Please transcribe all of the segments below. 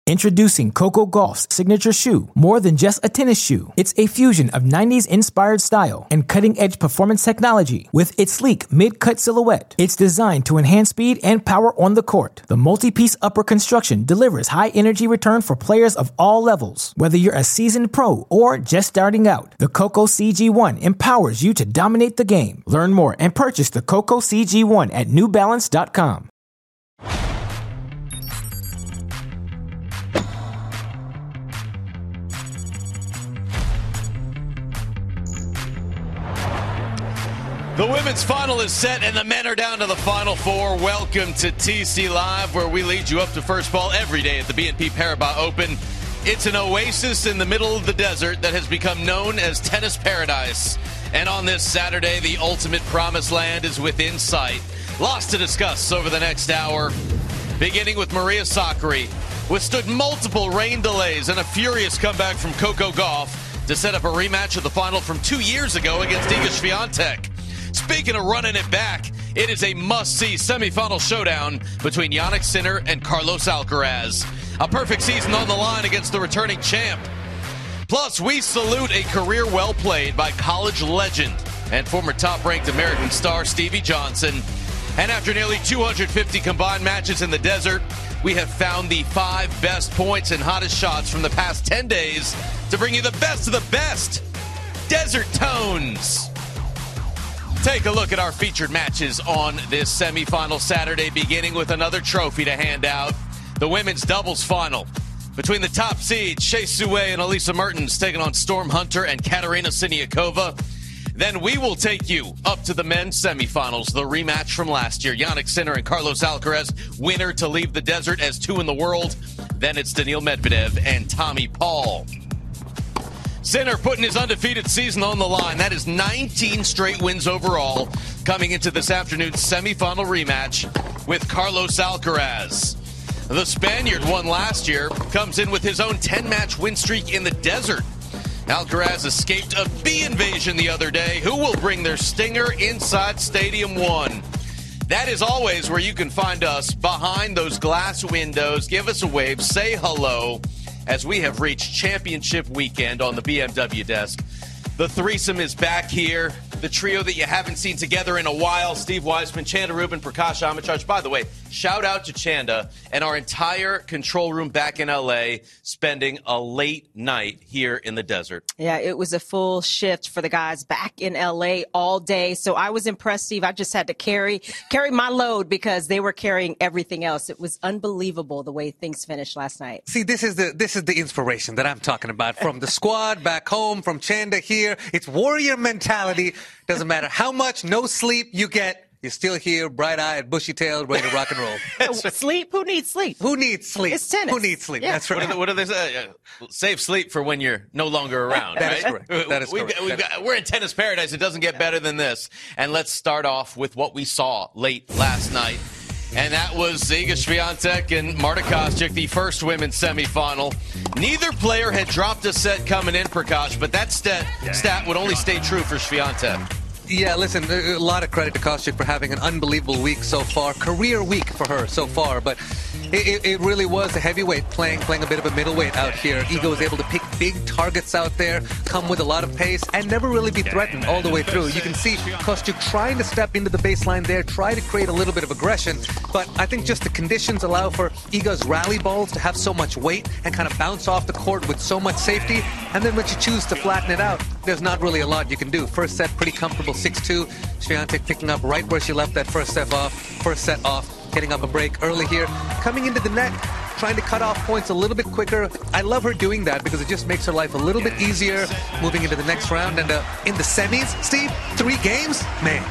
Introducing Coco Gauff's signature shoe, more than just a tennis shoe. It's a fusion of 90s-inspired style and cutting-edge performance technology. With its sleek mid-cut silhouette, it's designed to enhance speed and power on the court. The multi-piece upper construction delivers high-energy return for players of all levels. Whether you're a seasoned pro or just starting out, the Coco CG1 empowers you to dominate the game. Learn more and purchase the Coco CG1 at NewBalance.com. The women's final is set, and the men are down to the Final Four. Welcome to TC Live, where we lead you up to first ball every day at the BNP Paribas Open. It's an oasis in the middle of the desert that has become known as Tennis Paradise. And on this Saturday, the ultimate promised land is within sight. Lots to discuss over the next hour, beginning with Maria Sakkari, withstood multiple rain delays and a furious comeback from Coco Gauff to set up a rematch of the final from 2 years ago against Iga Swiatek. Speaking of running it back, it is a must-see semifinal showdown between Jannik Sinner and Carlos Alcaraz. A perfect season on the line against the returning champ. Plus, we salute a career well played by college legend and former top-ranked American star Stevie Johnson. And after nearly 250 combined matches in the desert, we have found the 5 best points and hottest shots from the past 10 days to bring you the best of the best Desert Tones. Take a look at our featured matches on this semifinal Saturday, beginning with another trophy to hand out. The women's doubles final between the top seeds, Shea Sue and Elisa Mertens, taking on Storm Hunter and Katerina Siniakova. Then we will take you up to the men's semifinals, the rematch from last year. Jannik Sinner and Carlos Alcaraz, winner to leave the desert as 2 in the world. Then it's Daniil Medvedev and Tommy Paul. Sinner putting his undefeated season on the line. That is 19 straight wins overall, coming into this afternoon's semifinal rematch with Carlos Alcaraz. The Spaniard won last year, comes in with his own 10-match win streak in the desert. Alcaraz escaped a bee invasion the other day. Who will bring their stinger inside Stadium 1? That is always where you can find us, behind those glass windows. Give us a wave, say hello, as we have reached championship weekend on the BMW desk. The threesome is back here. The trio that you haven't seen together in a while, Steve Weissman, Chanda Rubin, Prakash Amacharj. By the way, shout out to Chanda and our entire control room back in L.A. spending a late night here in the desert. Yeah, it was a full shift for the guys back in L.A. all day. So I was impressed, Steve. I just had to carry my load because they were carrying everything else. It was unbelievable the way things finished last night. See, this is the inspiration that I'm talking about. From the squad back home, from Chanda here. It's warrior mentality. Doesn't matter how much no sleep you get. You're still here, bright-eyed, bushy-tailed, ready to rock and roll. Sleep? Who needs sleep? Who needs sleep? It's tennis. Who needs sleep? Yeah. That's right. What do they say? Save sleep for when you're no longer around. That right? is correct. That is correct. We're in tennis paradise. It doesn't get better than this. And let's start off with what we saw late last night. And that was Iga Swiatek and Marta Kostyuk, the first women's semifinal. Neither player had dropped a set coming in, Prakash, but that stat would only stay true for Swiatek. Yeah, listen, a lot of credit to Kostyuk for having an unbelievable week so far. Career week for her so far, but it really was a heavyweight playing a bit of a middleweight out here. Iga was able to pick big targets out there, come with a lot of pace, and never really be threatened all the way through. You can see Kostyuk trying to step into the baseline there, try to create a little bit of aggression, but I think just the conditions allow for Iga's rally balls to have so much weight and kind of bounce off the court with so much safety, and then when you choose to flatten it out, there's not really a lot you can do. First set, pretty comfortable, 6-2. Swiatek picking up right where she left that first set off, getting up a break early here. Coming into the net, trying to cut off points a little bit quicker. I love her doing that because it just makes her life a little bit easier moving into the next round. And in the semis, Steve, 3 games? Man.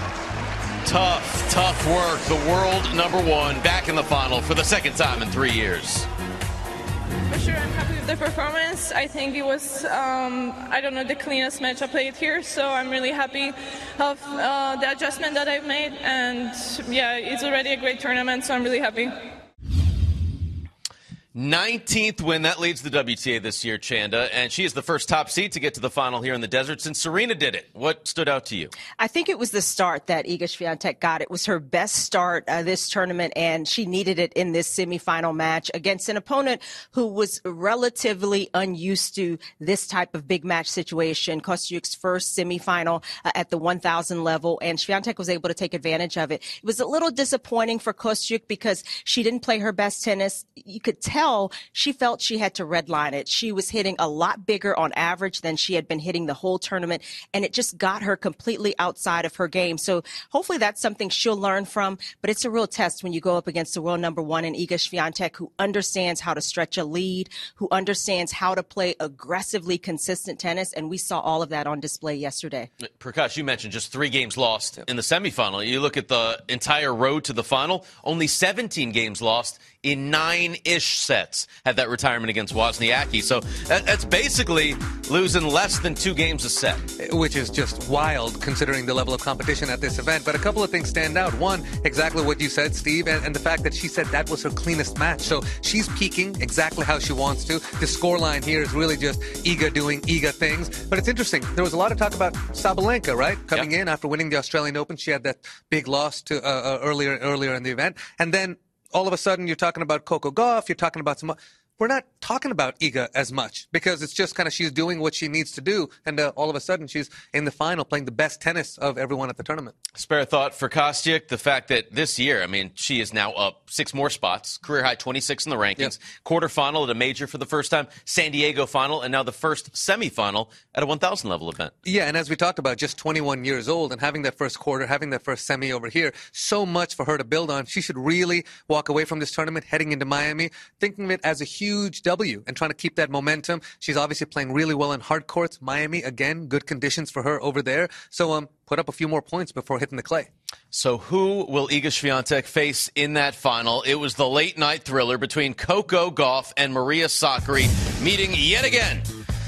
Tough work. The world #1 back in the final for the second time in 3 years. For sure, I'm happy with the performance. I think it was, the cleanest match I played here, so I'm really happy of the adjustment that I've made, and yeah, it's already a great tournament, so I'm really happy. 19th win. That leads the WTA this year, Chanda. And she is the first top seed to get to the final here in the desert since Serena did it. What stood out to you? I think it was the start that Iga Swiatek got. It was her best start this tournament, and she needed it in this semifinal match against an opponent who was relatively unused to this type of big match situation. Kostyuk's first semifinal at the 1,000 level, and Swiatek was able to take advantage of it. It was a little disappointing for Kostyuk because she didn't play her best tennis. You could tell she felt she had to redline it. She was hitting a lot bigger on average than she had been hitting the whole tournament, and it just got her completely outside of her game. So hopefully that's something she'll learn from, but it's a real test when you go up against the world number one in Iga Swiatek, who understands how to stretch a lead, who understands how to play aggressively consistent tennis, and we saw all of that on display yesterday. Prakash, you mentioned just 3 games lost in the semifinal. You look at the entire road to the final, only 17 games lost in 9-ish sets had that retirement against Wozniacki. So that's basically losing less than 2 games a set. Which is just wild considering the level of competition at this event. But a couple of things stand out. One, exactly what you said, Steve, and the fact that she said that was her cleanest match. So she's peaking exactly how she wants to. The scoreline here is really just Iga doing Iga things. But it's interesting. There was a lot of talk about Sabalenka, right? Coming in after winning the Australian Open. She had that big loss to earlier in the event. And then all of a sudden, you're talking about Coco Gauff, you're talking about some... We're not talking about Iga as much because it's just kind of she's doing what she needs to do. And all of a sudden, she's in the final playing the best tennis of everyone at the tournament. Spare thought for Kostyuk, the fact that this year, I mean, she is now up 6 more spots, career high 26 in the rankings, quarterfinal at a major for the first time, San Diego final, and now the first semifinal at a 1,000 level event. Yeah, and as we talked about, just 21 years old and having that first quarter, having that first semi over here, so much for her to build on. She should really walk away from this tournament heading into Miami, thinking of it as a huge W and trying to keep that momentum. She's obviously playing really well in hard courts. Miami, again, good conditions for her over there. So put up a few more points before hitting the clay. So who will Iga Swiatek face in that final? It was the late night thriller between Coco Gauff and Maria Sakkari meeting yet again.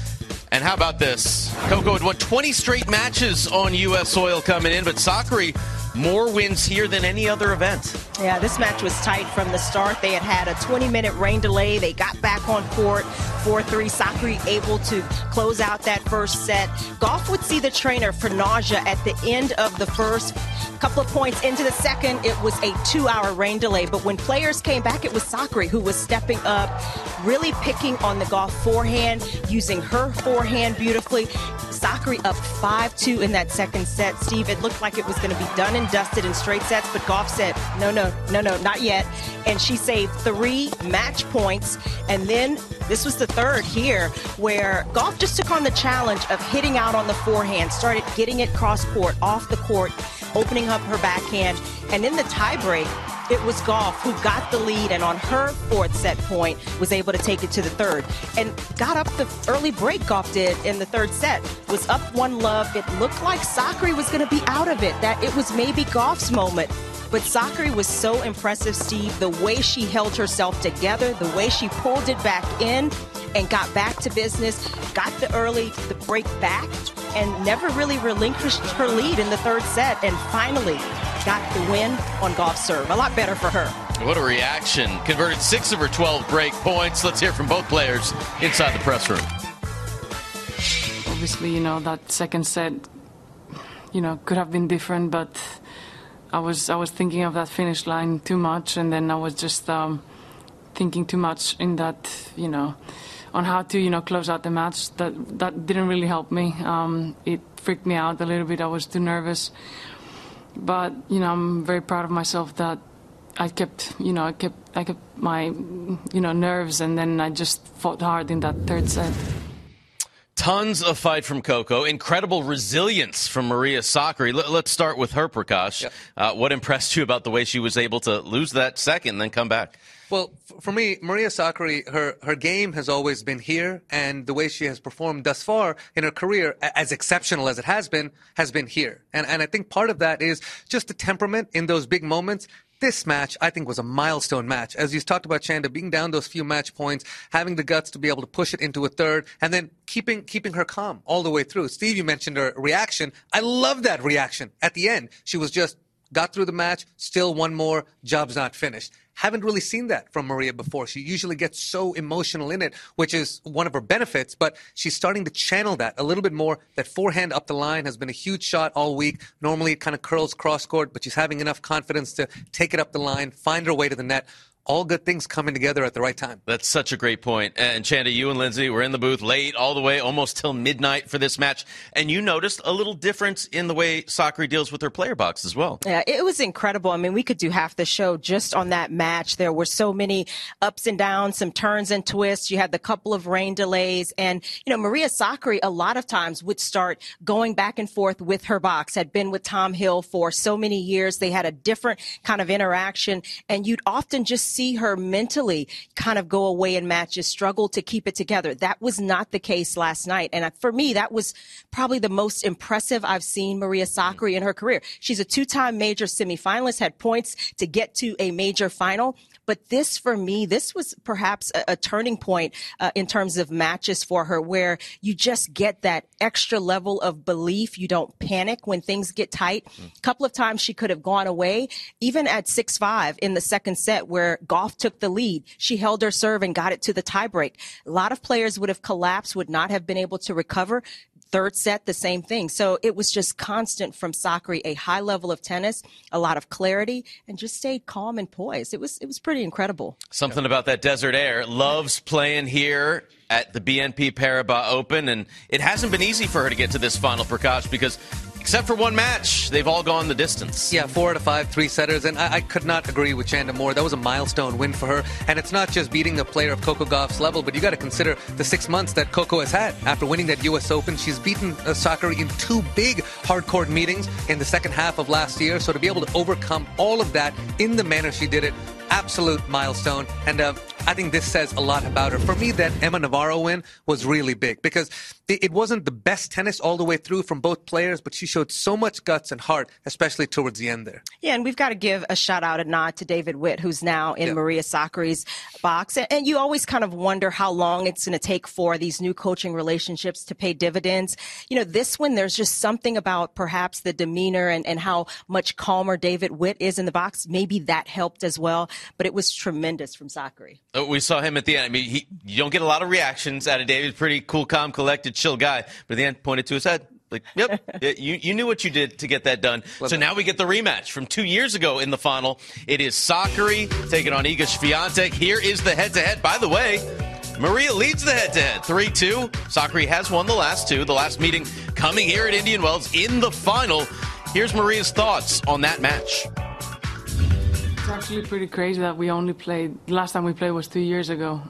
And how about this? Coco had won 20 straight matches on U.S. soil coming in, but Sakkari more wins here than any other event. Yeah, this match was tight from the start. They had a 20-minute rain delay. They got back on court, 4-3. Sakkari able to close out that first set. Gauff would see the trainer for nausea at the end of the first. Couple of points into the second, it was a 2-hour rain delay. But when players came back, it was Sakkari who was stepping up, really picking on the Gauff forehand, using her forehand beautifully. Sakkari up 5-2 in that second set. Steve, it looked like it was going to be done and dusted in straight sets, but Gauff said, no, not yet. And she saved 3 match points. And then this was the third here where Gauff just took on the challenge of hitting out on the forehand, started getting it cross court, off the court, opening up her backhand. And in the tiebreak, it was Gauff who got the lead, and on her 4th set point was able to take it to the 3rd and got up the early break. Gauff did in the 3rd set, was up 1-love. It looked like Sakkari was going to be out of it, that it was maybe Gauff's moment. But Sakkari was so impressive, Steve, the way she held herself together, the way she pulled it back in and got back to business, got the break back, and never really relinquished her lead in the 3rd set, and finally got the win on Gauff's serve. A lot better for her. What a reaction. Converted 6 of her 12 break points. Let's hear from both players inside the press room. Obviously, that second set, could have been different, but I was thinking of that finish line too much, and then I was just thinking too much in that, on how to, close out the match. That didn't really help me. It freaked me out a little bit. I was too nervous. But, I'm very proud of myself that I kept my, nerves, and then I just fought hard in that 3rd set. Tons of fight from Coco. Incredible resilience from Maria Sakkari. Let's start with her, Prakash. Yep. What impressed you about the way she was able to lose that second and then come back? Well, for me, Maria Sakkari, her game has always been here, and the way she has performed thus far in her career, as exceptional as it has been here. And I think part of that is just the temperament in those big moments. This match, I think, was a milestone match. As you talked about, Chanda, being down those few match points, having the guts to be able to push it into a 3rd, and then keeping her calm all the way through. Steve, you mentioned her reaction. I love that reaction. At the end, she was just got through the match, still one more, job's not finished. Haven't really seen that from Maria before. She usually gets so emotional in it, which is one of her benefits, but she's starting to channel that a little bit more. That forehand up the line has been a huge shot all week. Normally it kind of curls cross-court, but she's having enough confidence to take it up the line, find her way to the net. All good things coming together at the right time. That's such a great point. And Chanda, you and Lindsay were in the booth late, all the way, almost till midnight for this match. And you noticed a little difference in the way Sakkari deals with her player box as well. Yeah, it was incredible. I mean, we could do half the show just on that match. There were so many ups and downs, some turns and twists. You had the couple of rain delays. And, Maria Sakkari a lot of times would start going back and forth with her box, had been with Tom Hill for so many years. They had a different kind of interaction. And you'd often just see her mentally kind of go away in matches, struggle to keep it together. That was not the case last night. And for me, that was probably the most impressive I've seen Maria Sakkari in her career. She's a two-time major semifinalist, had points to get to a major final. But this, for me, this was perhaps a turning point in terms of matches for her, where you just get that extra level of belief. You don't panic when things get tight. A couple of times she could have gone away, even at 6-5 in the second set where Gauff took the lead. She held her serve and got it to the tiebreak. A lot of players would have collapsed, would not have been able to recover. Third set, the same thing. So it was just constant from Sakkari, a high level of tennis, a lot of clarity, and just stayed calm and poised. It was pretty incredible. Something about that desert air. Loves playing here at the BNP Paribas Open, and it hasn't been easy for her to get to this final, Prakash, because except for one match, they've all gone the distance. Yeah, 4 out of 5 3-setters, and I could not agree with Chanda more. That was a milestone win for her, and it's not just beating a player of Coco Gauff's level, but you got to consider the 6 months that Coco has had. After winning that U.S. Open, she's beaten Sakkari in 2 big hard-court meetings in the second half of last year, so to be able to overcome all of that in the manner she did it, absolute milestone, and I think this says a lot about her. For me, that Emma Navarro win was really big because it wasn't the best tennis all the way through from both players, but she showed so much guts and heart, especially towards the end there. Yeah, and we've got to give a shout out, a nod to David Witt, who's now in Maria Sakkari's box. And you always kind of wonder how long it's going to take for these new coaching relationships to pay dividends. This one, there's just something about perhaps the demeanor and how much calmer David Witt is in the box. Maybe that helped as well, but it was tremendous from Sakkari. We saw him at the end. I mean, you don't get a lot of reactions out of David. Pretty cool, calm, collected, chill guy. But at the end, pointed to his head. Like, yep, you knew what you did to get that done. So now we get the rematch from 2 years ago in the final. It is Sakkari taking on Iga Swiatek. Here is the head-to-head. By the way, Maria leads the head-to-head, 3-2. Sakkari has won the last 2. The last meeting coming here at Indian Wells in the final. Here's Maria's thoughts on that match. It's actually pretty crazy that we only played, last time we played was 2 years ago.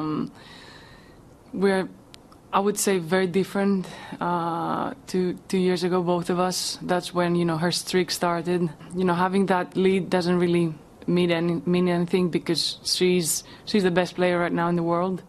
We're, I would say, very different 2 years ago, both of us. That's when, her streak started. Having that lead doesn't really mean anything because she's the best player right now in the world.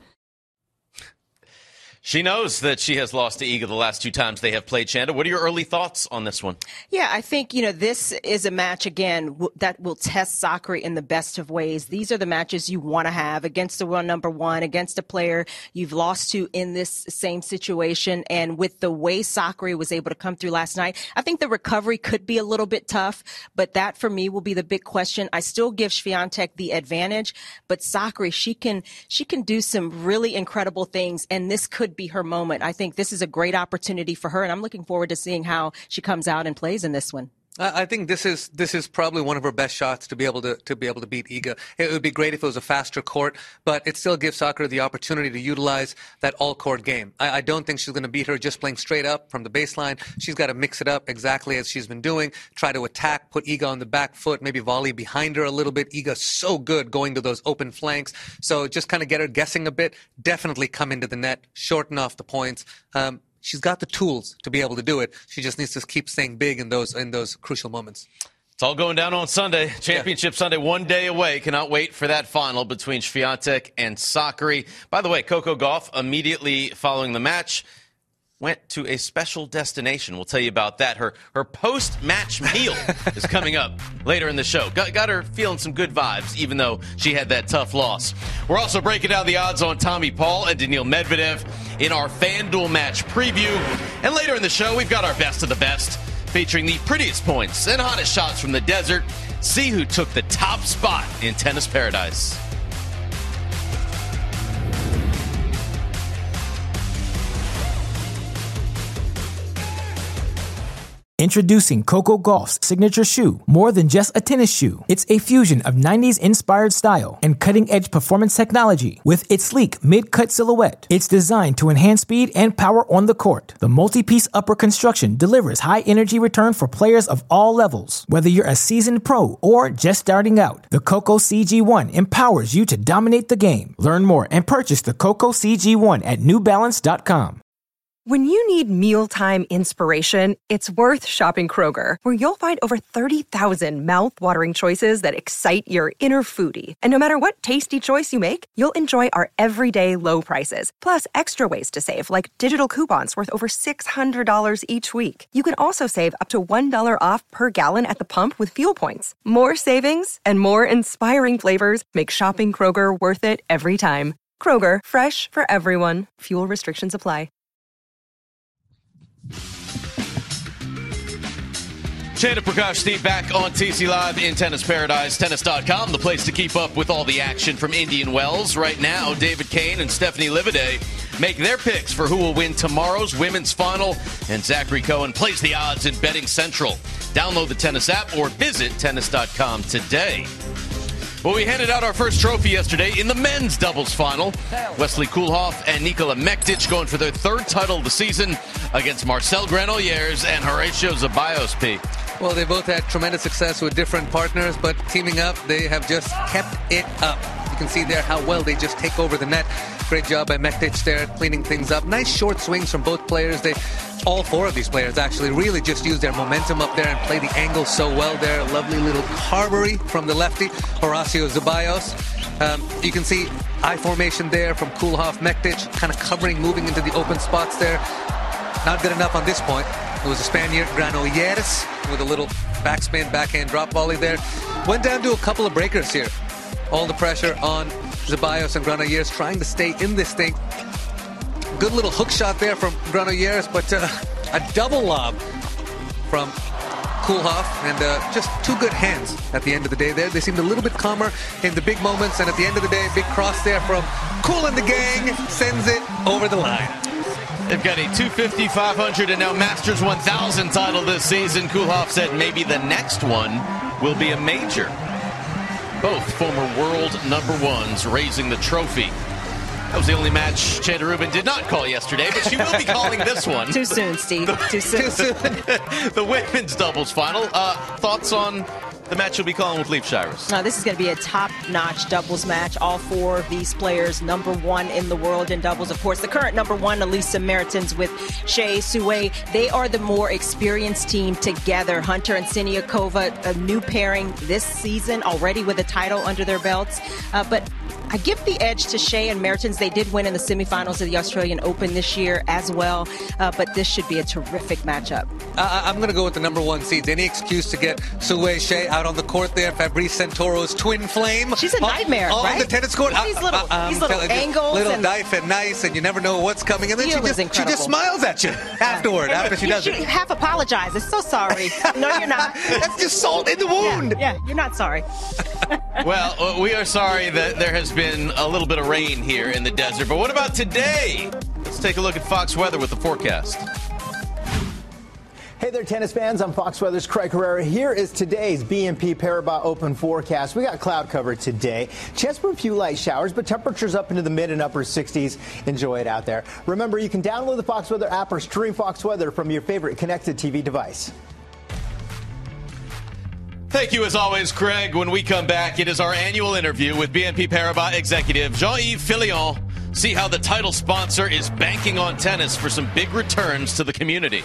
She knows that she has lost to Iga the last 2 times they have played. Chanda, what are your early thoughts on this one? Yeah, I think, this is a match, again, that will test Sakkari in the best of ways. These are the matches you want to have against the world number 1, against a player you've lost to in this same situation. And with the way Sakkari was able to come through last night, I think the recovery could be a little bit tough, but that for me will be the big question. I still give Swiatek the advantage, but Sakkari, she can do some really incredible things, and this could be her moment. I think this is a great opportunity for her, and I'm looking forward to seeing how she comes out and plays in this one. I think this is probably one of her best shots to be able to beat Iga. It would be great if it was a faster court, but it still gives Sakkari the opportunity to utilize that all-court game. I don't think she's going to beat her just playing straight up from the baseline. She's got to mix it up exactly as she's been doing, try to attack, put Iga on the back foot, maybe volley behind her a little bit. Iga's so good going to those open flanks, so just kind of get her guessing a bit, definitely come into the net, shorten off the points. She's got the tools to be able to do it. She just needs to keep staying big in those crucial moments. It's all going down on Sunday. Championship Sunday, 1 day away. Cannot wait for that final between Swiatek and Sakkari. By the way, Coco Gauff, immediately following the match, went to a special destination. We'll tell you about that. Her post-match meal is coming up later in the show. Got her feeling some good vibes, even though she had that tough loss. We're also breaking down the odds on Tommy Paul and Daniil Medvedev in our FanDuel match preview. And later in the show, we've got our best of the best. featuring the prettiest points and hottest shots from the desert. See who took the top spot in tennis paradise. Introducing Coco Gauff's signature shoe. More than just a tennis shoe, it's a fusion of 90s-inspired style and cutting-edge performance technology. With its sleek mid-cut silhouette, it's designed to enhance speed and power on the court. The multi-piece upper construction delivers high-energy return for players of all levels. Whether you're a seasoned pro or just starting out, the Coco CG1 empowers you to dominate the game. Learn more and purchase the Coco CG1 at NewBalance.com. When you need mealtime inspiration, it's worth shopping Kroger, where you'll find over 30,000 mouth-watering choices that excite your inner foodie. And no matter what tasty choice you make, you'll enjoy our everyday low prices, plus extra ways to save, like digital coupons worth over $600 each week. You can also save up to $1 off per gallon at the pump with fuel points. More savings and more inspiring flavors make shopping Kroger worth it every time. Kroger, fresh for everyone. Fuel restrictions apply. Chanda Prakash, Steve back on TC Live in Tennis Paradise. Tennis.com, the place to keep up with all the action from Indian Wells. Right now, David Kane and Stephanie Livaday make their picks for who will win tomorrow's women's final, and Zachary Cohen plays the odds in Betting Central. Download the Tennis app or visit Tennis.com today. Well, we handed out our first trophy yesterday in the men's doubles final. Wesley Koolhof and Nikola Mektic going for their third title of the season against Marcel Granollers and Horacio Zeballos, P. Well, they both had tremendous success with different partners, but teaming up, they have just kept it up. You can see there how well they just take over the net. Great job by Mektic there, cleaning things up. Nice short swings from both players. All four of these players actually really just use their momentum up there and play the angle so well there. Lovely little carvery from the lefty, Horacio Zeballos. You can see I formation there from Koolhof, Mektic, kind of covering, moving into the open spots there. Not good enough on this point. It was a Spaniard, Granollers, with a little backspin, backhand drop volley there. Went down to a couple of breakers here. All the pressure on Zeballos and Granollers trying to stay in this thing. Good little hook shot there from Granollers, but a double lob from Koolhof, and just two good hands at the end of the day there. They seemed a little bit calmer in the big moments, and at the end of the day, big cross there from Kool and the gang sends it over the line. They've got a 250, 500, and now Masters 1000 title this season. Koolhof said maybe the next one will be a major. Both former world number ones raising the trophy. That was the only match Chanda Rubin did not call yesterday, but she will be calling this one. Too soon, Steve. Too soon. The women's doubles final. Thoughts on the match you'll be calling with Leif Shiras? Now, this is going to be a top-notch doubles match. All four of these players, number one in the world in doubles. Of course, the current number one, Elisa Mertens with Shea Sue. They are the more experienced team together. Hunter and Siniakova, a new pairing this season, already with a title under their belts. But I give the edge to Shea and Mertens. They did win in the semifinals of the Australian Open this year as well. But this should be a terrific matchup. I'm going to go with the number one seeds. Any excuse to get Sue Shea out on the court there. Fabrice Santoro's twin flame. She's a nightmare, right? On the tennis court. These little angles. Little dive and nice, and you never know what's coming. And then she just smiles at you afterward, after she does it. You half apologize. I'm so sorry. No, you're not. That's just salt in the wound. Yeah, you're not sorry. Well, we are sorry that there has been a little bit of rain here in the desert. But what about today? Let's take a look at Fox Weather with the forecast. Hey there, tennis fans. I'm Fox Weather's Craig Herrera. Here is today's BNP Paribas Open forecast. We got cloud cover today. Chance for a few light showers, but temperatures up into the mid and upper 60s. Enjoy it out there. Remember, you can download the Fox Weather app or stream Fox Weather from your favorite connected TV device. Thank you, as always, Craig. When we come back, it is our annual interview with BNP Paribas executive Jean-Yves Fillion. See how the title sponsor is banking on tennis for some big returns to the community.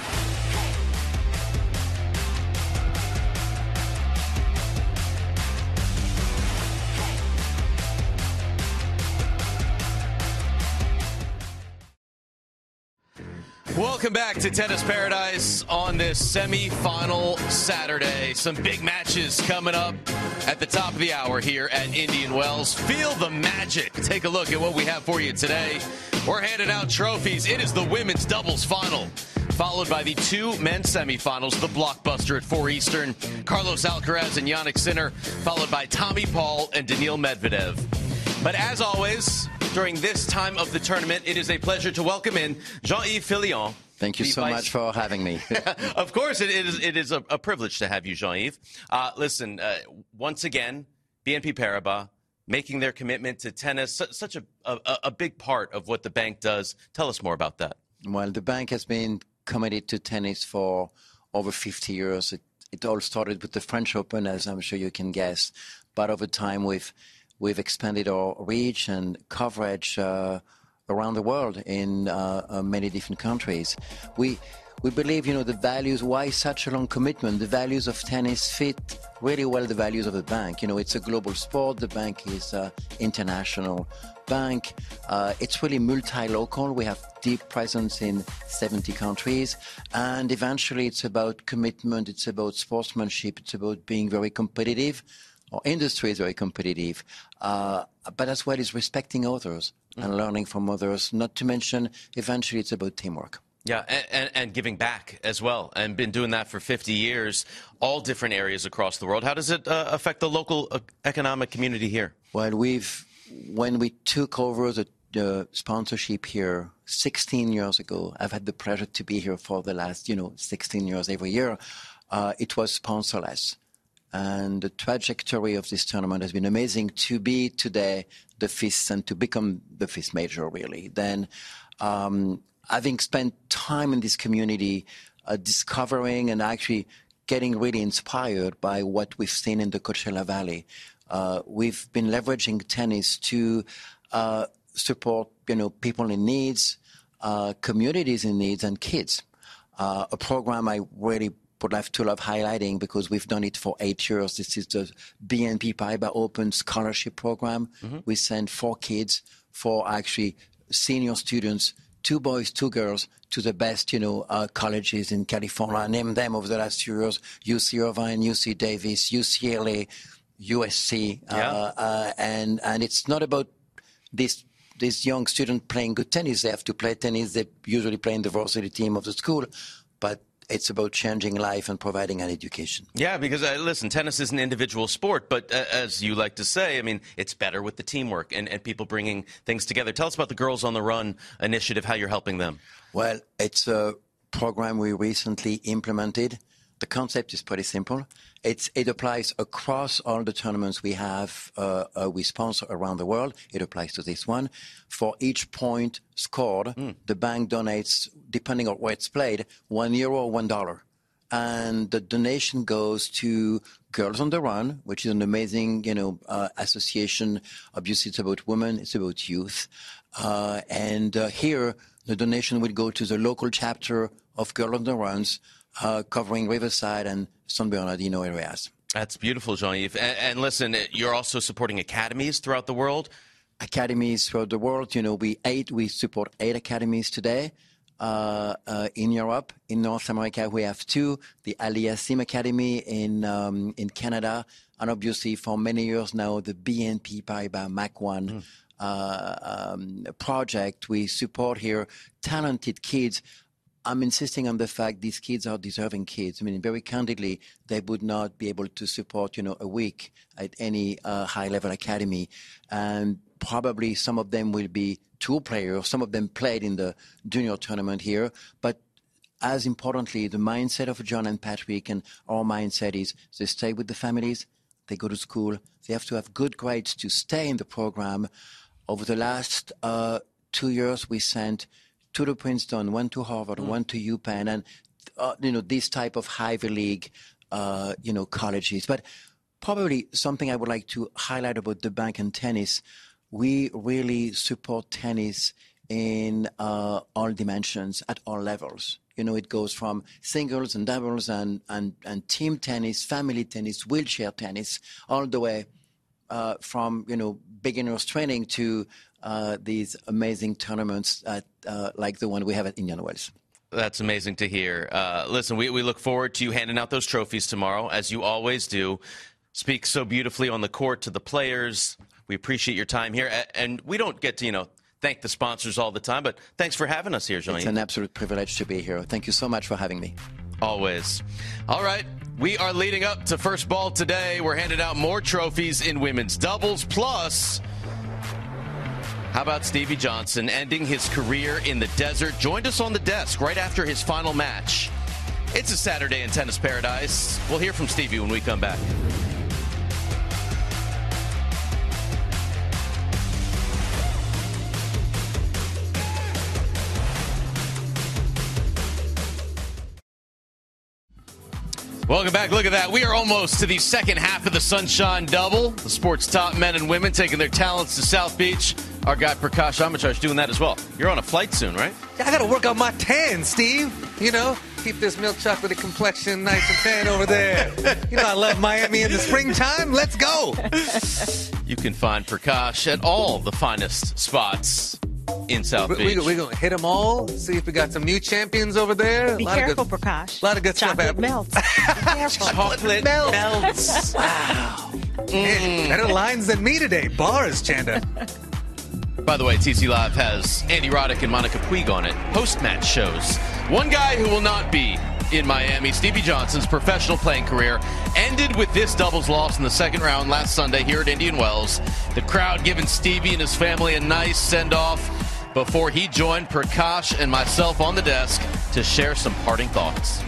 Welcome back to Tennis Paradise on this semi-final Saturday. Some big matches coming up at the top of the hour here at Indian Wells. Feel the magic. Take a look at what we have for you today. We're handing out trophies. It is the women's doubles final followed by the two men's semifinals, the blockbuster at 4 Eastern, Carlos Alcaraz and Jannik Sinner, followed by Tommy Paul and Daniil Medvedev. But as always, during this time of the tournament, it is a pleasure to welcome in Jean-Yves Fillion. Thank you so much for having me. Of course, it is a privilege to have you, Jean-Yves. Listen, once again, BNP Paribas making their commitment to tennis, such a big part of what the bank does. Tell us more about that. Well, the bank has been committed to tennis for over 50 years. It all started with the French Open, as I'm sure you can guess. But over time, we've expanded our reach and coverage around the world in many different countries. We believe, the values, why such a long commitment? The values of tennis fit really well the values of the bank. It's a global sport. The bank is an international bank. It's really multi-local. We have deep presence in 70 countries. And eventually it's about commitment. It's about sportsmanship. It's about being very competitive. Our industry is very competitive. But as well as respecting others and learning from others. Not to mention, eventually it's about teamwork. Yeah, and giving back as well, and been doing that for 50 years, all different areas across the world. How does it affect the local economic community here? Well, when we took over the sponsorship here 16 years ago, I've had the pleasure to be here for the last, 16 years every year. It was sponsorless. And the trajectory of this tournament has been amazing to be today the fifth and to become the fifth major, really. Then, having spent time in this community, discovering and actually getting really inspired by what we've seen in the Coachella Valley, we've been leveraging tennis to support, people in needs, communities in needs, and kids. A program I really would love highlighting because we've done it for 8 years. This is the BNP Paribas Open Scholarship Program. Mm-hmm. We send 4 kids, 4 actually senior students, 2 boys, 2 girls, to the best, colleges in California. I named them over the last few years: UC Irvine, UC Davis, UCLA, USC. Yeah. And it's not about this young student playing good tennis. They have to play tennis. They usually play in the varsity team of the school. But it's about changing life and providing an education. Yeah, because, listen, tennis is an individual sport, but as you like to say, it's better with the teamwork and people bringing things together. Tell us about the Girls on the Run initiative, how you're helping them. Well, it's a program we recently implemented. The concept is pretty simple. It applies across all the tournaments we have, we sponsor around the world. It applies to this one. For each point scored, the bank donates, depending on where it's played, €1 or $1. And the donation goes to Girls on the Run, which is an amazing, association. Obviously, it's about women, it's about youth. And here, the donation would go to the local chapter of Girls on the Runs, covering Riverside and San Bernardino areas. That's beautiful, Jean-Yves. And listen, you're also supporting academies throughout the world? Academies throughout the world. We support 8 academies today. In Europe, in North America, we have 2. The Aliasim Academy in Canada. And obviously, for many years now, the BNP Paribas Mach1 project. We support here talented kids. I'm insisting on the fact these kids are deserving kids. Very candidly, they would not be able to support, a week at any high-level academy. And probably some of them will be tour players. Some of them played in the junior tournament here. But as importantly, the mindset of John and Patrick and our mindset is they stay with the families, they go to school, they have to have good grades to stay in the program. Over the last 2 years, we sent 2 to Princeton, 1 to Harvard, 1 to UPenn, and, this type of Ivy League, colleges. But probably something I would like to highlight about the bank and tennis, we really support tennis in all dimensions, at all levels. It goes from singles and doubles and team tennis, family tennis, wheelchair tennis, all the way from, beginners training to these amazing tournaments like the one we have at Indian Wells. That's amazing to hear. Listen, we look forward to you handing out those trophies tomorrow, as you always do. Speak so beautifully on the court to the players. We appreciate your time here. And we don't get to, thank the sponsors all the time, but thanks for having us here, Jean-Yves. It's an absolute privilege to be here. Thank you so much for having me. Always. All right. We are leading up to first ball today. We're handing out more trophies in women's doubles. Plus, how about Stevie Johnson ending his career in the desert? Joined us on the desk right after his final match. It's a Saturday in Tennis Paradise. We'll hear from Stevie when we come back. Welcome back. Look at that. We are almost to the second half of the Sunshine Double. The sport's top men and women taking their talents to South Beach. Our guy Prakash Amachar's doing that as well. You're on a flight soon, right? Yeah, I got to work on my tan, Steve. You know, keep this milk chocolate complexion nice and tan over there. You know, I love Miami in the springtime. Let's go. You can find Prakash at all the finest spots in South Beach. We're going to hit them all, see if we got some new champions over there. Be careful, Prakash. A lot of good stuff Chocolate happening. melts. Be careful. Chocolate melts. Wow. Man, better lines than me today. Bars, Chanda. By the way, TC Live has Andy Roddick and Monica Puig on it. Post-match shows. One guy who will not be in Miami, Stevie Johnson's professional playing career, ended with this doubles loss in the second round last Sunday here at Indian Wells. The crowd giving Stevie and his family a nice send-off before he joined Prakash and myself on the desk to share some parting thoughts.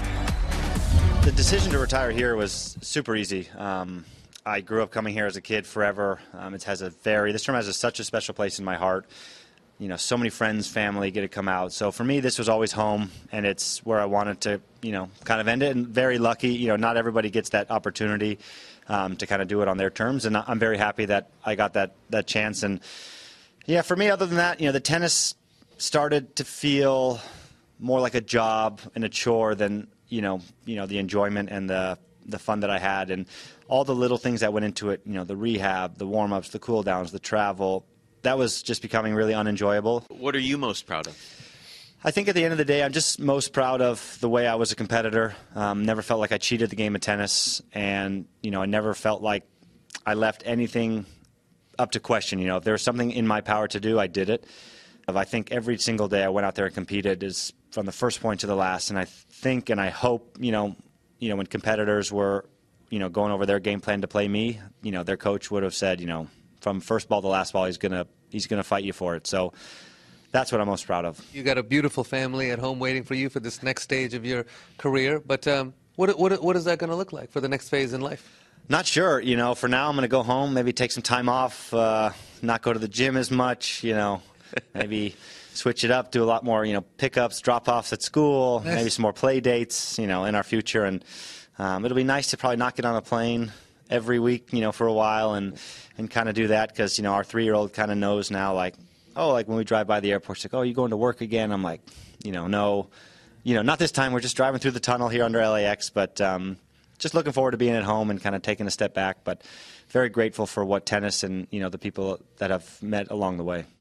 The decision to retire here was super easy. I grew up coming here as a kid forever. This term has such a special place in my heart. You know, so many friends, family get to come out. So for me, this was always home, and it's where I wanted to, kind of end it. And very lucky, not everybody gets that opportunity to kind of do it on their terms. And I'm very happy that I got that chance. And yeah, for me, other than that, the tennis started to feel more like a job and a chore than, the enjoyment and the fun that I had. And all the little things that went into it, the rehab, the warm-ups, the cool-downs, the travel, that was just becoming really unenjoyable. What are you most proud of? I think at the end of the day, I'm just most proud of the way I was a competitor. Never felt like I cheated the game of tennis. And, I never felt like I left anything up to question. If there was something in my power to do, I did it. I think every single day I went out there and competed is from the first point to the last. And I think and I hope, when competitors were, going over their game plan to play me, their coach would have said, from first ball to last ball, he's gonna fight you for it. So that's what I'm most proud of. You got a beautiful family at home waiting for you for this next stage of your career. But what is that going to look like for the next phase in life? Not sure. For now, I'm going to go home, maybe take some time off, not go to the gym as much. Maybe switch it up, do a lot more, pickups, drop-offs at school, maybe some more play dates, in our future. And it'll be nice to probably not get on a plane every week, for a while and kind of do that because, our 3-year-old kind of knows now, like when we drive by the airport, she's like, oh, you going to work again? I'm like, no, not this time. We're just driving through the tunnel here under LAX, but just looking forward to being at home and kind of taking a step back, but very grateful for what tennis and, the people that I've met along the way.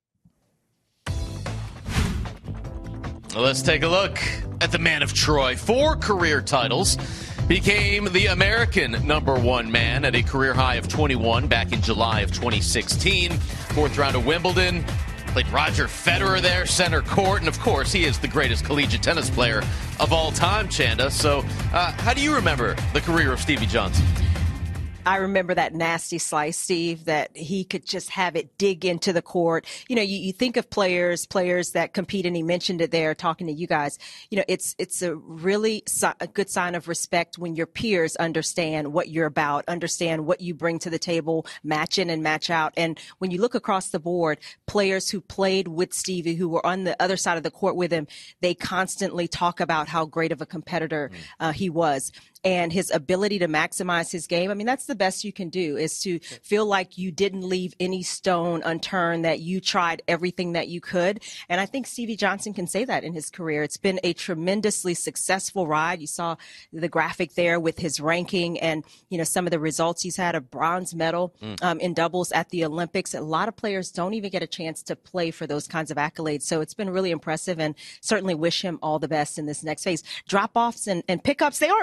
Let's take a look at the man of Troy. 4 career titles. Became the American #1 man at a career high of 21 back in July of 2016. 4th round of Wimbledon. Played Roger Federer there, center court. And, of course, he is the greatest collegiate tennis player of all time, Chanda. So how do you remember the career of Stevie Johnson? I remember that nasty slice, Steve, that he could just have it dig into the court. You think of players that compete, and he mentioned it there talking to you guys. It's a really a good sign of respect when your peers understand what you're about, understand what you bring to the table, match in and match out. And when you look across the board, players who played with Stevie, who were on the other side of the court with him, they constantly talk about how great of a competitor he was. And his ability to maximize his game. I mean, that's the best you can do, is to feel like you didn't leave any stone unturned, that you tried everything that you could. And I think Stevie Johnson can say that in his career. It's been a tremendously successful ride. You saw the graphic there with his ranking and, some of the results he's had, a bronze medal in doubles at the Olympics. A lot of players don't even get a chance to play for those kinds of accolades. So it's been really impressive, and certainly wish him all the best in this next phase. Drop-offs and pickups, they aren't bad.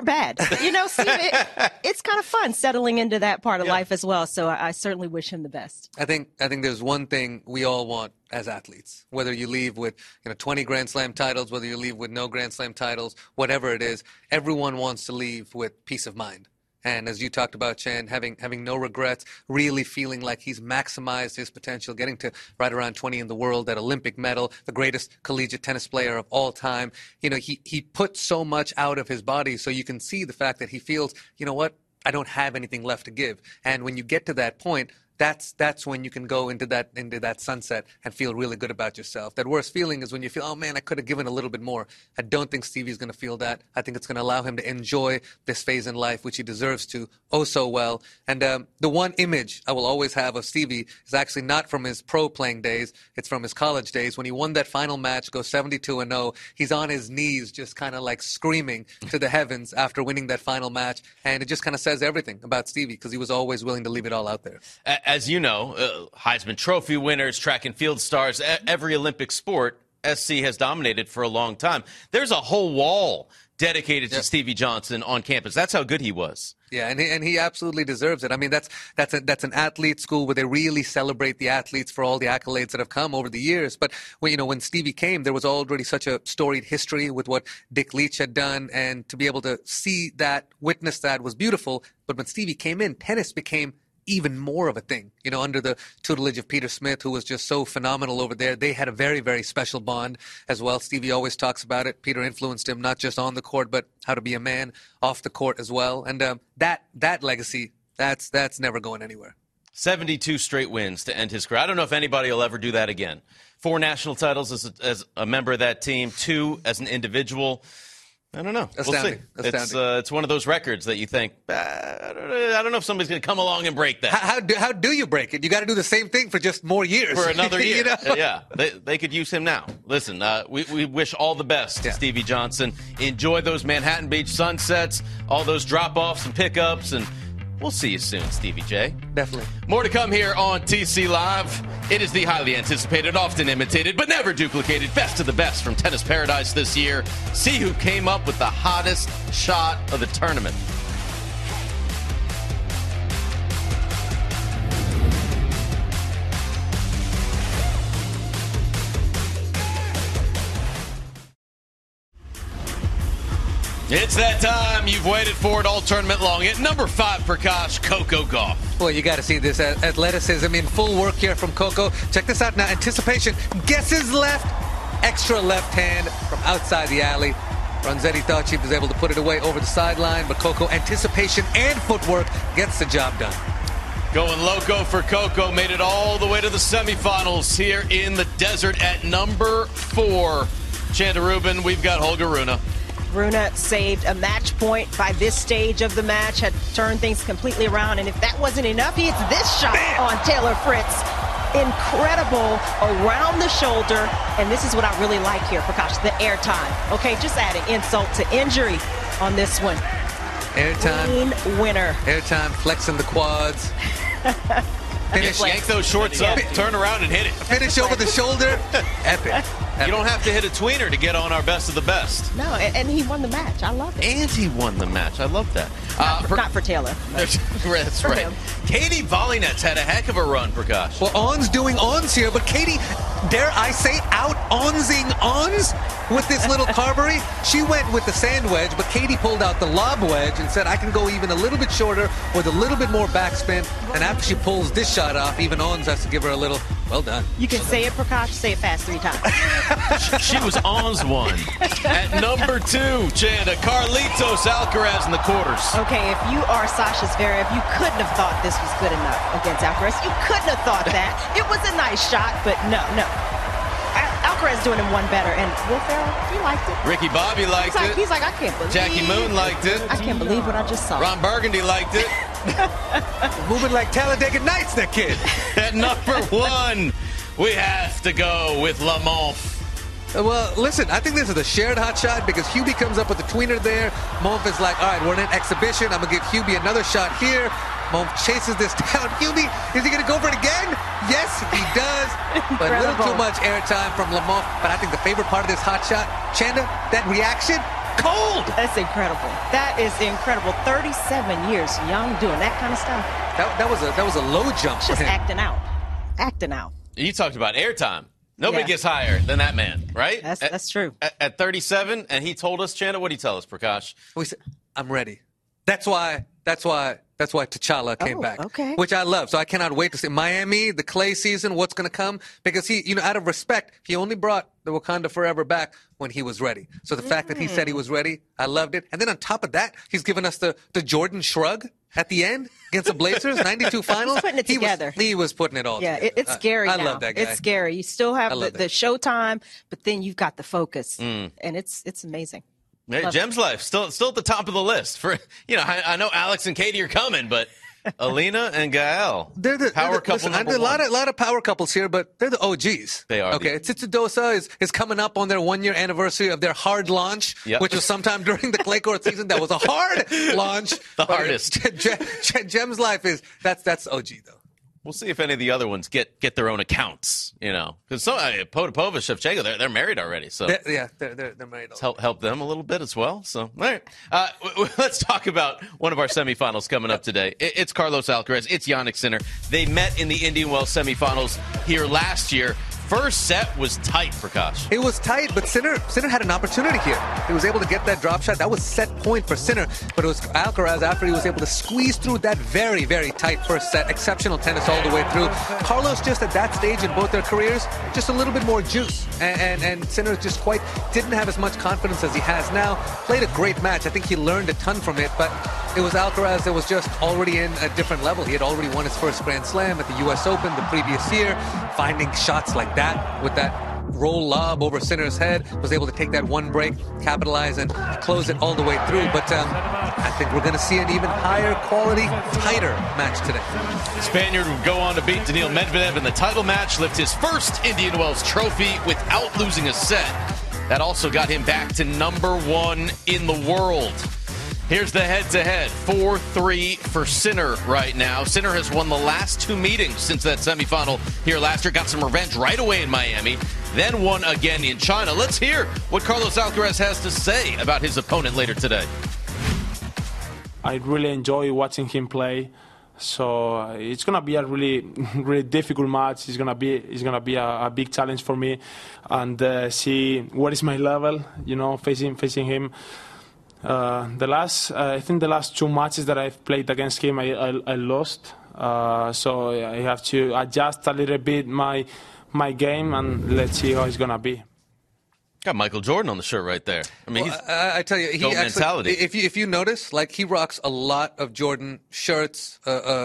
You know, Steve, it's kind of fun settling into that part of life as well. So I certainly wish him the best. I think there's one thing we all want as athletes, whether you leave with 20 Grand Slam titles, whether you leave with no Grand Slam titles, whatever it is, everyone wants to leave with peace of mind. And as you talked about, Chan, having no regrets, really feeling like he's maximized his potential, getting to right around 20 in the world, that Olympic medal, the greatest collegiate tennis player of all time. He put so much out of his body, so you can see the fact that he feels, you know what, I don't have anything left to give. And when you get to that point, that's when you can go into that sunset and feel really good about yourself. That worst feeling is when you feel, oh man, I could have given a little bit more. I don't think Stevie's going to feel that. I think it's going to allow him to enjoy this phase in life, which he deserves to oh so well. And the one image I will always have of Stevie is actually not from his pro playing days. It's from his college days. When he won that final match, goes 72-0, he's on his knees just kind of like screaming to the heavens after winning that final match. And it just kind of says everything about Stevie, because he was always willing to leave it all out there. As you know, Heisman Trophy winners, track and field stars, every Olympic sport, SC has dominated for a long time. There's a whole wall dedicated to Stevie Johnson on campus. That's how good he was. Yeah, and he absolutely deserves it. I mean, that's an athlete school where they really celebrate the athletes for all the accolades that have come over the years. But when Stevie came, there was already such a storied history with what Dick Leach had done, and to be able to see that, witness that, was beautiful. But when Stevie came in, tennis became even more of a thing, under the tutelage of Peter Smith, who was just so phenomenal over there. They had a very, very special bond as well. Stevie always talks about it. Peter influenced him not just on the court, but how to be a man off the court as well. And that legacy, that's never going anywhere. 72 straight wins to end his career. I don't know if anybody will ever do that again. 4 national titles as a member of that team, 2 as an individual. I don't know. Astounding. We'll see. It's one of those records that you think, I don't know if somebody's going to come along and break that. How do you break it? You got to do the same thing for just more years. For another year. Yeah, they could use him now. Listen, we wish all the best to Stevie Johnson. Enjoy those Manhattan Beach sunsets, all those drop-offs and pickups, and we'll see you soon, Stevie J. Definitely. More to come here on TC Live. It is the highly anticipated, often imitated, but never duplicated best of the best from Tennis Paradise this year. See who came up with the hottest shot of the tournament. It's that time you've waited for it all tournament long. At number 5, Prakash, Coco Gauff. Well, you got to see this athleticism in full work here from Coco. Check this out now. Anticipation. Guesses left. Extra left hand from outside the alley. Ronzetti thought she was able to put it away over the sideline, but Coco, anticipation and footwork, gets the job done. Going loco for Coco, made it all the way to the semifinals here in the desert at number 4. Chanda Rubin, we've got Holger Rune. Rune saved a match point by this stage of the match, had turned things completely around, and if that wasn't enough, he hits this shot on Taylor Fritz. Incredible around the shoulder, and this is what I really like here, Prakash, the airtime. Okay, just adding insult to injury on this one. Airtime. Clean winner. Airtime, flexing the quads. Finish, yank those shorts up, turn around and hit it. Finish over the shoulder. Epic. You don't have to hit a tweener to get on our best of the best. No, and he won the match. I love it. And he won the match. I love that. Not for Taylor. That's right. Him. Katie Volleynuts had a heck of a run, Prakash. Well, Ons doing Ons here, but Katie, dare I say, out-Onsing Ons with this little Carberry. She went with the sand wedge, but Katie pulled out the lob wedge and said, I can go even a little bit shorter with a little bit more backspin. And after she pulls this shot off, even Ons has to give her a little, well done. You can say it, Prakash, say it fast 3 times. She was Ons one. At number 2, Chanda, Carlitos Alcaraz in the quarters. Okay, if you are Sasha Zverev, you couldn't have thought this was good enough against Alcaraz. You couldn't have thought that. It was a nice shot, but no. Alcaraz doing him one better, and Will Ferrell, he liked it. Ricky Bobby liked it. He's like, I can't believe. Jackie Moon liked it. I can't believe what I just saw. Ron Burgundy liked it. Moving like Talladega Nights, that kid. At number 1, we have to go with Lamont. Well, listen, I think this is a shared hot shot because Hubie comes up with the tweener there. Monf is like, all right, we're in an exhibition. I'm going to give Hubie another shot here. Monf chases this down. Hubie, is he going to go for it again? Yes, he does. But a little too much airtime from Lamont. But I think the favorite part of this hot shot, Chanda, that reaction, cold. That's incredible. That is incredible. 37 years young, doing that kind of stuff. That was a low jump for Just him. acting out. You talked about airtime. Nobody Yeah. gets higher than that man, right? That's true. At 37, and he told us, Chanda, what did he tell us, Prakash? We said, I'm ready. That's why T'Challa came back. Okay. Which I love. So I cannot wait to see Miami, the Clay season, what's going to come. Because he, out of respect, he only brought the Wakanda Forever back when he was ready. So the fact that he said he was ready, I loved it. And then on top of that, he's given us the Jordan shrug at the end against the Blazers, 92 finals. He's putting it together. He was putting it all together. It's scary I now. love that guy. It's scary. You still have the showtime, but then you've got the focus. And it's amazing. Yeah, Gem's life still at the top of the list. For I know Alex and Katie are coming, but Alina and Gael, they're the power couple. Listen, number a one. lot of power couples here, but they're the OGs. They are. Okay, Tsitsi is coming up on their 1-year anniversary of their hard launch, which was sometime during the clay court season. That was a hard launch. The hardest. Gem's life that's OG though. We'll see if any of the other ones get their own accounts, because Potapova, Shevchenko, they're married already. So they're married. Help them a little bit as well. So all right, let's talk about one of our semifinals coming up today. It's Carlos Alcaraz. It's Jannik Sinner. They met in the Indian Wells semifinals here last year. First set was tight, Prakash. It was tight, but Sinner had an opportunity here. He was able to get that drop shot. That was set point for Sinner, but it was Alcaraz after he was able to squeeze through that very, very tight first set. Exceptional tennis all the way through. Carlos just at that stage in both their careers, just a little bit more juice. And Sinner just quite didn't have as much confidence as he has now. Played a great match. I think he learned a ton from it, but it was Alcaraz that was just already in a different level. He had already won his first Grand Slam at the U.S. Open the previous year, finding shots like that with that roll lob over Sinner's head, was able to take that one break, capitalize, and close it all the way through. But I think we're going to see an even higher quality, tighter match today. Spaniard would go on to beat Daniil Medvedev in the title match, lift his first Indian Wells trophy without losing a set. That also got him back to number one in the world. Here's the head-to-head, 4-3 for Sinner right now. Sinner has won the last two meetings since that semifinal here last year. Got some revenge right away in Miami, then won again in China. Let's hear what Carlos Alcaraz has to say about his opponent later today. I really enjoy watching him play. So it's gonna be a really, really difficult match. It's gonna be a big challenge for me, and see what is my level, facing him. I think the last two matches that I've played against him, I lost. So I have to adjust a little bit my game, and let's see how it's gonna be. Got Michael Jordan on the shirt right there. I mean, I tell you, he actually, mentality. If you notice, he rocks a lot of Jordan shirts,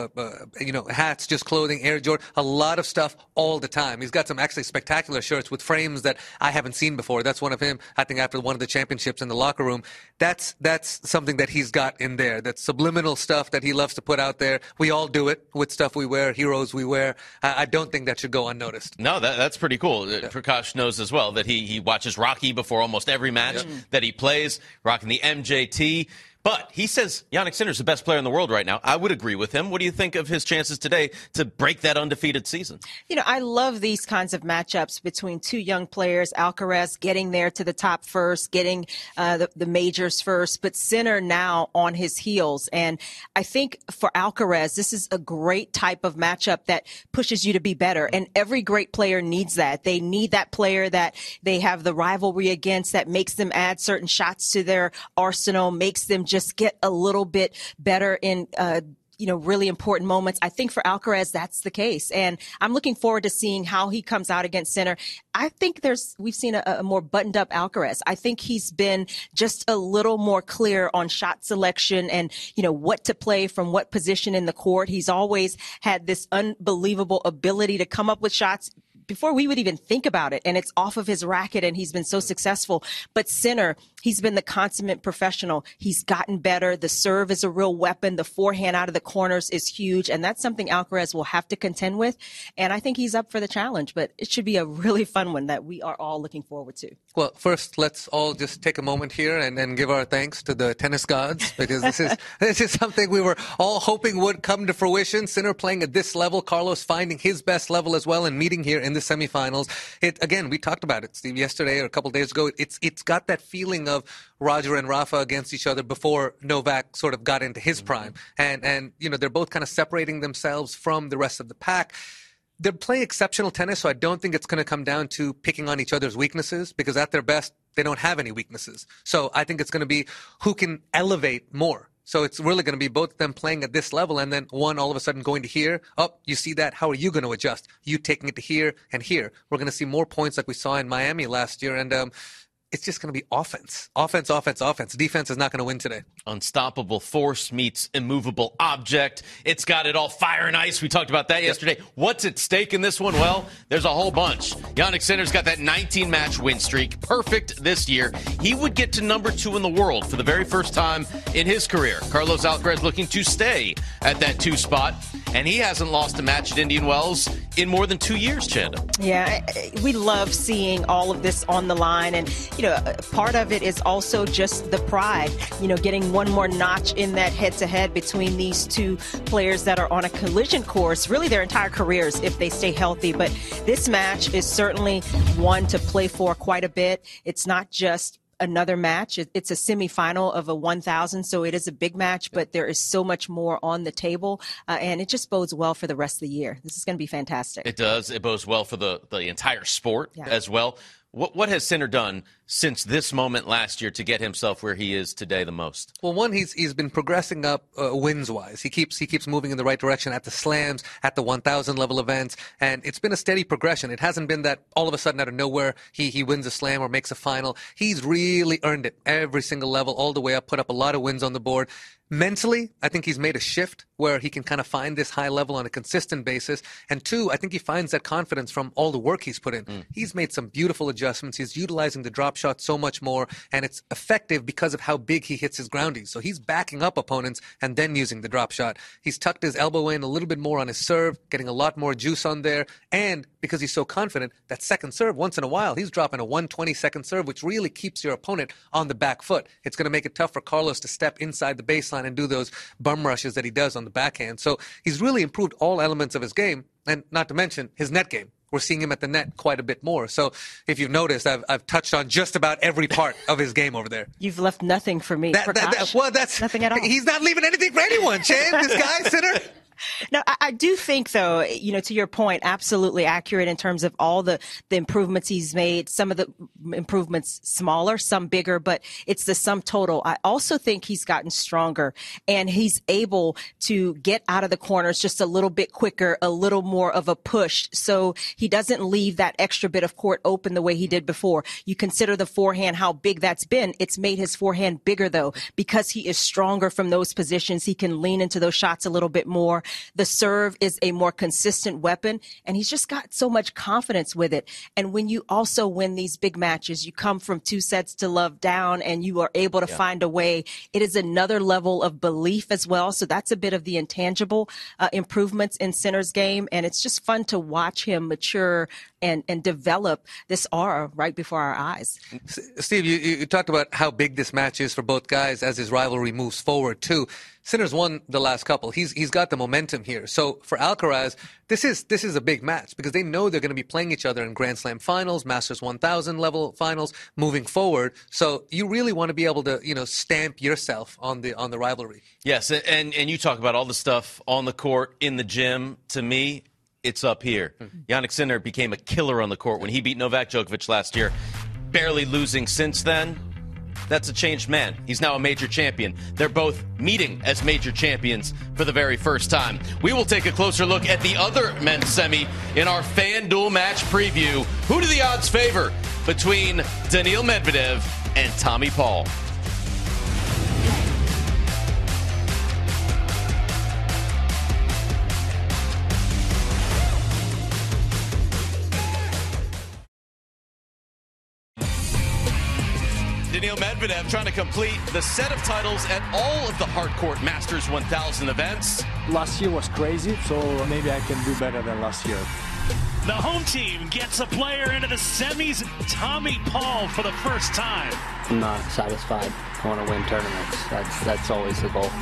hats, just clothing, Air Jordan, a lot of stuff all the time. He's got some actually spectacular shirts with frames that I haven't seen before. That's one of him, I think, after one of the championships in the locker room. That's something that he's got in there. That's subliminal stuff that he loves to put out there. We all do it with stuff we wear, heroes we wear. I don't think that should go unnoticed. No, that's pretty cool. Yeah. Prakash knows as well that he watches Rocky before almost every match that he plays, rocking the MJT. But he says Jannik Sinner's the best player in the world right now. I would agree with him. What do you think of his chances today to break that undefeated season? I love these kinds of matchups between two young players. Alcaraz getting there to the top first, getting the majors first, but Sinner now on his heels. And I think for Alcaraz, this is a great type of matchup that pushes you to be better. And every great player needs that. They need that player that they have the rivalry against, that makes them add certain shots to their arsenal, makes them just get a little bit better in, really important moments. I think for Alcaraz, that's the case. And I'm looking forward to seeing how he comes out against Sinner. I think we've seen a more buttoned up Alcaraz. I think he's been just a little more clear on shot selection and, what to play from what position in the court. He's always had this unbelievable ability to come up with shots before we would even think about it. And it's off of his racket, and he's been so successful. But Sinner, he's been the consummate professional. He's gotten better. The serve is a real weapon. The forehand out of the corners is huge. And that's something Alcaraz will have to contend with. And I think he's up for the challenge, but it should be a really fun one that we are all looking forward to. Well, first, let's all just take a moment here and give our thanks to the tennis gods, because this is something we were all hoping would come to fruition. Sinner playing at this level, Carlos finding his best level as well and meeting here in in the semifinals. Again, we talked about it, Steve, yesterday or a couple days ago. It's got that feeling of Roger and Rafa against each other before Novak sort of got into his prime. And they're both kind of separating themselves from the rest of the pack. They're playing exceptional tennis, so I don't think it's going to come down to picking on each other's weaknesses, because at their best, they don't have any weaknesses. So I think it's going to be who can elevate more. So it's really going to be both of them playing at this level, and then one all of a sudden going to here. Oh, you see that? How are you going to adjust? You taking it to here and here. We're going to see more points like we saw in Miami last year, and it's just going to be offense. Offense, offense, offense. Defense is not going to win today. Unstoppable force meets immovable object. It's got it all, fire and ice. We talked about that yesterday. What's at stake in this one? Well, there's a whole bunch. Jannik Sinner's got that 19-match win streak. Perfect this year. He would get to number 2 in the world for the very first time in his career. Carlos Alcaraz looking to stay at that 2 spot, and he hasn't lost a match at Indian Wells in more than 2 years, Chanda. Yeah, we love seeing all of this on the line, and part of it is also just the pride, getting one more notch in that head-to-head between these two players that are on a collision course, really their entire careers if they stay healthy. But this match is certainly one to play for quite a bit. It's not just another match. It's a semifinal of a 1,000, so it is a big match, but there is so much more on the table, and it just bodes well for the rest of the year. This is going to be fantastic. It does. It bodes well for the entire sport as well. What has Sinner done since this moment last year to get himself where he is today the most? Well, one, he's been progressing up wins-wise. He keeps moving in the right direction at the slams, at the 1,000 level events, and it's been a steady progression. It hasn't been that all of a sudden out of nowhere he wins a slam or makes a final. He's really earned it every single level, all the way up, put up a lot of wins on the board. Mentally, I think he's made a shift where he can kind of find this high level on a consistent basis. And 2, I think he finds that confidence from all the work he's put in. He's made some beautiful adjustments. He's utilizing the drop shot so much more, and it's effective because of how big he hits his groundies. So he's backing up opponents and then using the drop shot. He's tucked his elbow in a little bit more on his serve, getting a lot more juice on there. And because he's so confident, that second serve, once in a while, he's dropping a 120 second serve, which really keeps your opponent on the back foot. It's going to make it tough for Carlos to step inside the baseline and do those bum rushes that he does on the backhand. So he's really improved all elements of his game, and not to mention his net game. We're seeing him at the net quite a bit more. So if you've noticed, I've touched on just about every part of his game over there. You've left nothing for me. That's nothing at all. He's not leaving anything for anyone, Chan. This guy, Sinner. No, I do think, though, to your point, absolutely accurate in terms of all the improvements he's made. Some of the improvements smaller, some bigger, but it's the sum total. I also think he's gotten stronger, and he's able to get out of the corners just a little bit quicker, a little more of a push. So he doesn't leave that extra bit of court open the way he did before. You consider the forehand, how big that's been. It's made his forehand bigger, though, because he is stronger from those positions. He can lean into those shots a little bit more. The serve is a more consistent weapon, and he's just got so much confidence with it. And when you also win these big matches, you come from 2 sets to love down, and you are able to find a way. It is another level of belief as well. So that's a bit of the intangible improvements in Sinner's game, and it's just fun to watch him mature and develop this aura right before our eyes. Steve, you talked about how big this match is for both guys as his rivalry moves forward, too. Sinner's won the last couple. He's got the momentum here. So for Alcaraz, this is a big match because they know they're going to be playing each other in Grand Slam finals, Masters 1000 level finals moving forward. So you really want to be able to, stamp yourself on the rivalry. Yes, and you talk about all the stuff on the court, in the gym. To me, it's up here. Jannik Sinner became a killer on the court when he beat Novak Djokovic last year, barely losing since then. That's a changed man. He's now a major champion. They're both meeting as major champions for the very first time. We will take a closer look at the other men's semi in our FanDuel match preview. Who do the odds favor between Daniil Medvedev and Tommy Paul? Daniil Medvedev trying to complete the set of titles at all of the hardcourt Masters 1000 events. Last year was crazy, so maybe I can do better than last year. The home team gets a player into the semis, Tommy Paul, for the first time. I'm not satisfied. I want to win tournaments. That's always the goal.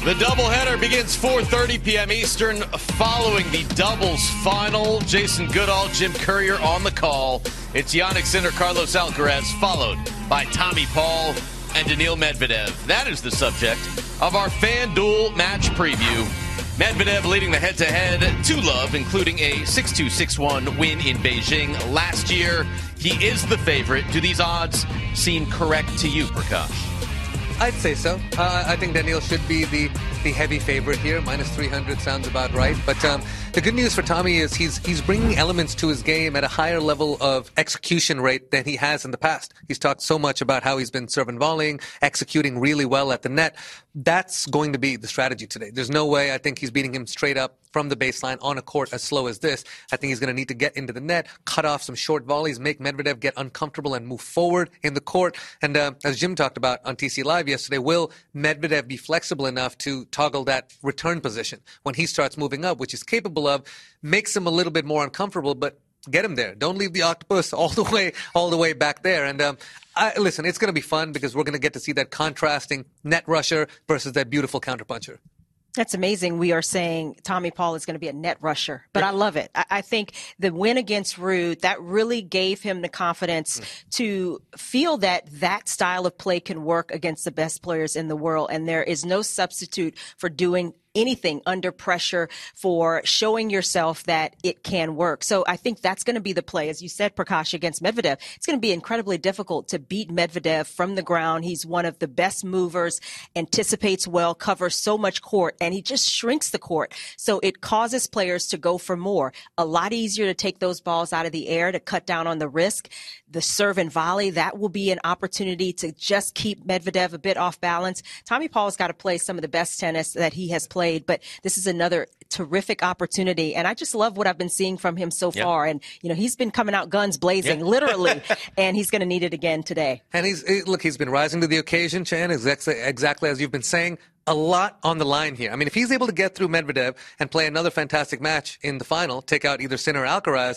The doubleheader begins 4:30 p.m. Eastern following the doubles final. Jason Goodall, Jim Courier on the call. It's Jannik Sinner, Carlos Alcaraz, followed by Tommy Paul and Daniil Medvedev. That is the subject of our FanDuel match preview. Medvedev leading the head-to-head 2-love, including a 6-2, 6-1 win in Beijing last year. He is the favorite. Do these odds seem correct to you, Prakash? I'd say so. I think Daniil should be the heavy favorite here. Minus 300 sounds about right. But the good news for Tommy is he's bringing elements to his game at a higher level of execution rate than he has in the past. He's talked so much about how he's been serving volleying, executing really well at the net. That's going to be the strategy today. There's no way I think he's beating him straight up from the baseline on a court as slow as this. I think he's going to need to get into the net, cut off some short volleys, make Medvedev get uncomfortable and move forward in the court. And as Jim talked about on TC Live yesterday, will Medvedev be flexible enough to toggle that return position when he starts moving up, which he's capable of, makes him a little bit more uncomfortable, but get him there. Don't leave the octopus all the way back there. And listen, it's going to be fun because we're going to get to see that contrasting net rusher versus that beautiful counterpuncher. That's amazing. We are saying Tommy Paul is going to be a net rusher, but I love it. I think the win against Ruud, that really gave him the confidence to feel that that style of play can work against the best players in the world. And there is no substitute for doing anything under pressure, for showing yourself that it can work. So I think that's going to be the play. As you said, Prakash, against Medvedev, it's going to be incredibly difficult to beat Medvedev from the ground. He's one of the best movers, anticipates well, covers so much court, and he just shrinks the court. So it causes players to go for more. A lot easier to take those balls out of the air to cut down on the risk. The serve and volley, that will be an opportunity to just keep Medvedev a bit off balance. Tommy Paul's got to play some of the best tennis that he has played, but this is another terrific opportunity. And I just love what I've been seeing from him so far. And, you know, he's been coming out guns blazing, literally, and he's going to need it again today. And he's been rising to the occasion, Chan, exactly as you've been saying. A lot on the line here. I mean, if he's able to get through Medvedev and play another fantastic match in the final, take out either Sinner or Alcaraz,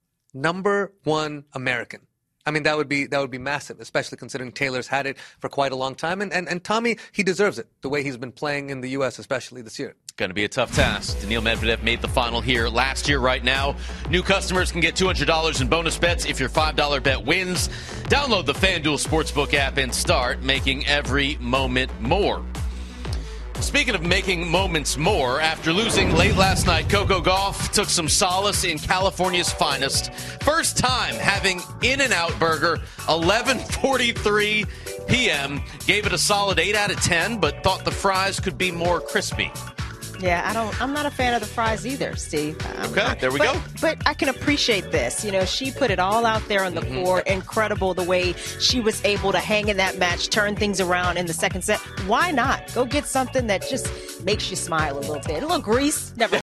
number one American. I mean, that would be massive, especially considering Taylor's had it for quite a long time. And Tommy, he deserves it, the way he's been playing in the U.S., especially this year. Going to be a tough task. Daniil Medvedev made the final here last year. Right now, new customers can get $200 in bonus bets if your $5 bet wins. Download the FanDuel Sportsbook app and start making every moment more. Speaking of making moments more, after losing late last night, Coco Gauff took some solace in California's finest. First time having In-N-Out Burger, 11:43 p.m. Gave it a solid 8 out of 10, but thought the fries could be more crispy. Yeah, I'm not a fan of the fries either, Steve. There we go. But I can appreciate this. You know, she put it all out there on the court. Incredible the way she was able to hang in that match, turn things around in the second set. Why not? Go get something that just makes you smile a little bit. A little grease never